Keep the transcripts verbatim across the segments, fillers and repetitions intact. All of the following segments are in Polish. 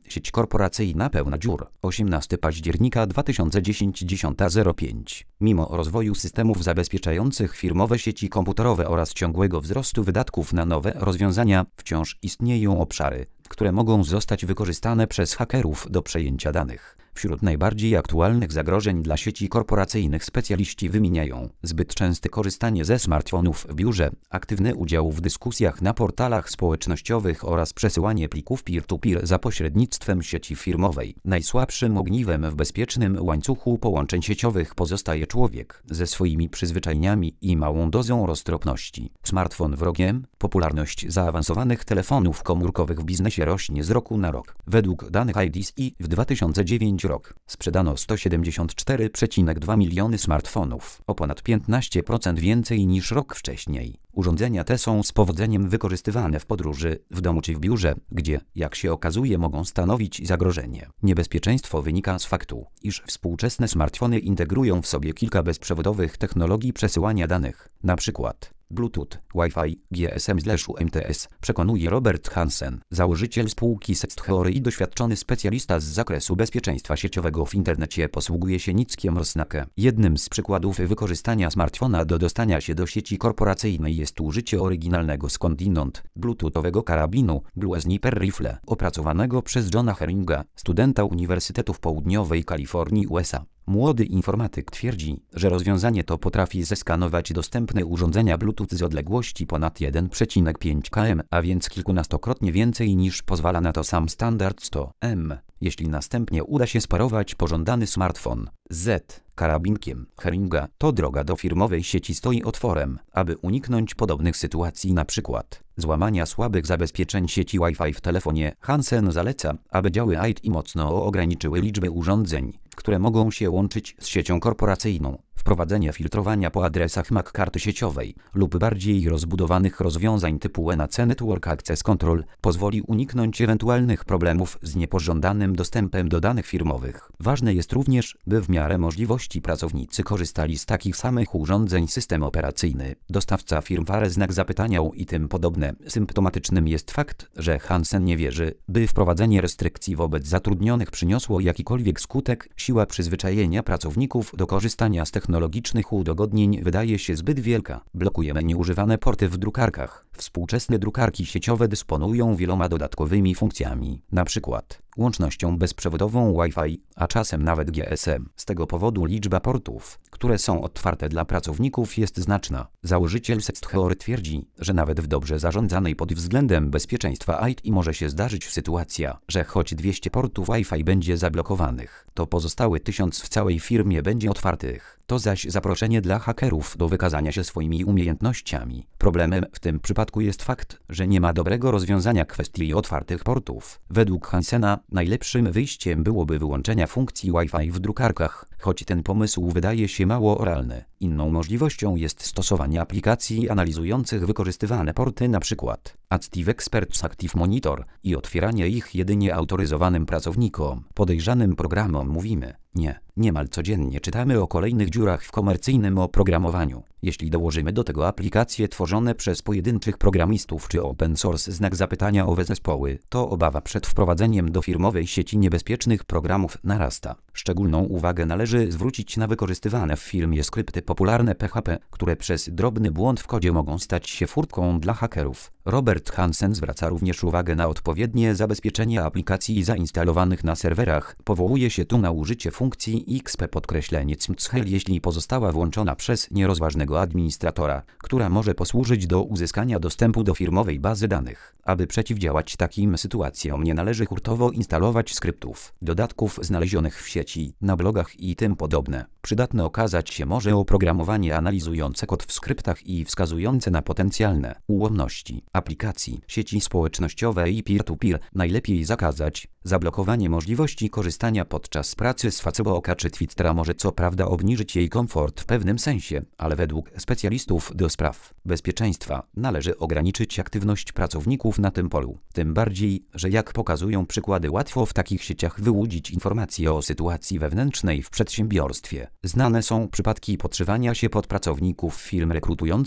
Sieć korporacyjna pełna dziur. osiemnastego października dwa tysiące dziesiątego dziesiąta zero pięć. Mimo rozwoju systemów zabezpieczających firmowe sieci komputerowe oraz ciągłego wzrostu wydatków na nowe rozwiązania, wciąż istnieją obszary, które mogą zostać wykorzystane przez hakerów do przejęcia danych. Wśród najbardziej aktualnych zagrożeń dla sieci korporacyjnych specjaliści wymieniają zbyt częste korzystanie ze smartfonów w biurze, aktywny udział w dyskusjach na portalach społecznościowych oraz przesyłanie plików peer-to-peer za pośrednictwem sieci firmowej. Najsłabszym ogniwem w bezpiecznym łańcuchu połączeń sieciowych pozostaje człowiek ze swoimi przyzwyczajeniami i małą dozą roztropności. Smartfon wrogiem. Popularność zaawansowanych telefonów komórkowych w biznesie rośnie z roku na rok. Według danych I D C w dwa tysiące dziewiątym rok sprzedano sto siedemdziesiąt cztery przecinek dwa miliony smartfonów, o ponad piętnaście procent więcej niż rok wcześniej. Urządzenia te są z powodzeniem wykorzystywane w podróży, w domu czy w biurze, gdzie, jak się okazuje, mogą stanowić zagrożenie. Niebezpieczeństwo wynika z faktu, iż współczesne smartfony integrują w sobie kilka bezprzewodowych technologii przesyłania danych, na przykład Bluetooth, Wi-Fi, G S M/U M T S, przekonuje Robert Hansen, założyciel spółki SectHeory i doświadczony specjalista z zakresu bezpieczeństwa sieciowego w internecie. Posługuje się nickiem Rosnake. Jednym z przykładów wykorzystania smartfona do dostania się do sieci korporacyjnej jest użycie oryginalnego skądinąd bluetoothowego karabinu Blue Sniper Rifle, opracowanego przez Johna Herringa, studenta Uniwersytetu w Południowej Kalifornii U S A. Młody informatyk twierdzi, że rozwiązanie to potrafi zeskanować dostępne urządzenia Bluetooth z odległości ponad jeden przecinek pięć kilometrów, a więc kilkunastokrotnie więcej niż pozwala na to sam standard sto metrów. Jeśli następnie uda się sparować pożądany smartfon z karabinkiem Herringa, to droga do firmowej sieci stoi otworem, aby uniknąć podobnych sytuacji, np. złamania słabych zabezpieczeń sieci Wi-Fi w telefonie. Hansen zaleca, aby działy I T mocno ograniczyły liczbę urządzeń, które mogą się łączyć z siecią korporacyjną. Wprowadzenie filtrowania po adresach M A C karty sieciowej lub bardziej rozbudowanych rozwiązań typu N A C Network Access Control pozwoli uniknąć ewentualnych problemów z niepożądanym dostępem do danych firmowych. Ważne jest również, by w miarę możliwości pracownicy korzystali z takich samych urządzeń system operacyjny, dostawca firmware, znak zapytania i tym podobne. Symptomatycznym jest fakt, że Hansen nie wierzy, by wprowadzenie restrykcji wobec zatrudnionych przyniosło jakikolwiek skutek. Siła przyzwyczajenia pracowników do korzystania z technologicznych udogodnień wydaje się zbyt wielka. Blokujemy nieużywane porty w drukarkach. Współczesne drukarki sieciowe dysponują wieloma dodatkowymi funkcjami, np. łącznością bezprzewodową Wi-Fi, a czasem nawet G S M. Z tego powodu liczba portów, które są otwarte dla pracowników, jest znaczna. Założyciel SectHeory twierdzi, że nawet w dobrze zarządzanej pod względem bezpieczeństwa I T może się zdarzyć sytuacja, że choć dwieście portów Wi-Fi będzie zablokowanych, to pozostały tysiąc w całej firmie będzie otwartych. To zaś zaproszenie dla hakerów do wykazania się swoimi umiejętnościami. Problemem w tym przypadku jest fakt, że nie ma dobrego rozwiązania kwestii otwartych portów. Według Hansena najlepszym wyjściem byłoby wyłączenia funkcji Wi-Fi w drukarkach, choć ten pomysł wydaje się mało realny. Inną możliwością jest stosowanie aplikacji analizujących wykorzystywane porty, np. Active Experts Active Monitor, i otwieranie ich jedynie autoryzowanym pracownikom. Podejrzanym programom mówimy nie. Niemal codziennie czytamy o kolejnych dziurach w komercyjnym oprogramowaniu. Jeśli dołożymy do tego aplikacje tworzone przez pojedynczych programistów czy open source znak zapytania owe zespoły, to obawa przed wprowadzeniem do firmowej sieci niebezpiecznych programów narasta. Szczególną uwagę należy zwrócić na wykorzystywane w firmie skrypty popularne P H P, które przez drobny błąd w kodzie mogą stać się furtką dla hakerów. Robert Hansen zwraca również uwagę na odpowiednie zabezpieczenie aplikacji zainstalowanych na serwerach. Powołuje się tu na użycie funkcji X P podkreślenie C M C H E L, jeśli pozostała włączona przez nierozważnego administratora, która może posłużyć do uzyskania dostępu do firmowej bazy danych. Aby przeciwdziałać takim sytuacjom, nie należy hurtowo instalować skryptów, dodatków znalezionych w sieci, na blogach i tym podobne. Przydatne okazać się może oprogramowanie analizujące kod w skryptach i wskazujące na potencjalne ułomności aplikacji, sieci społecznościowe i peer-to-peer. Najlepiej zakazać zablokowanie możliwości korzystania podczas pracy z Facebooka czy Twittera może co prawda obniżyć jej komfort w pewnym sensie, ale według specjalistów do spraw bezpieczeństwa należy ograniczyć aktywność pracowników na tym polu. Tym bardziej, że jak pokazują przykłady, łatwo w takich sieciach wyłudzić informacje o sytuacji wewnętrznej w przedsiębiorstwie. Znane są przypadki podszywania się pod pracowników firm rekrutujących,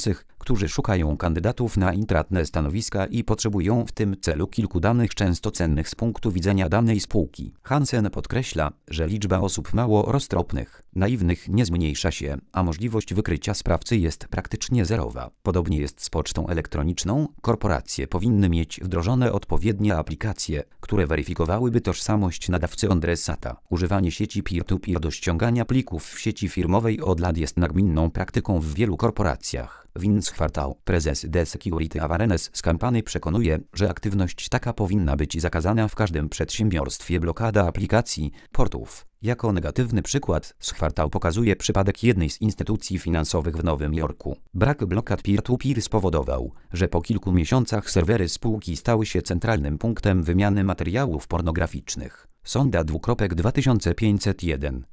którzy szukają kandydatów na intratne stanowiska i potrzebują w tym celu kilku danych często cennych z punktu widzenia danej spółki. Hansen podkreśla, że liczba osób mało roztropnych, naiwnych nie zmniejsza się, a możliwość wykrycia sprawcy jest praktycznie zerowa. Podobnie jest z pocztą elektroniczną. Korporacje powinny mieć wdrożone odpowiednie aplikacje, które weryfikowałyby tożsamość nadawcy adresata. Używanie sieci peer-to-peer do ściągania plików w sieci firmowej od lat jest nagminną praktyką w wielu korporacjach. Vince Kwartał, prezes The Security Awareness z kampanii, przekonuje, że aktywność taka powinna być zakazana w każdym przedsiębiorstwie. Blokada aplikacji, portów. Jako negatywny przykład Kwartał pokazuje przypadek jednej z instytucji finansowych w Nowym Jorku. Brak blokad peer-to-peer spowodował, że po kilku miesiącach serwery spółki stały się centralnym punktem wymiany materiałów pornograficznych. Sonda dwa tysiące pięćset jeden.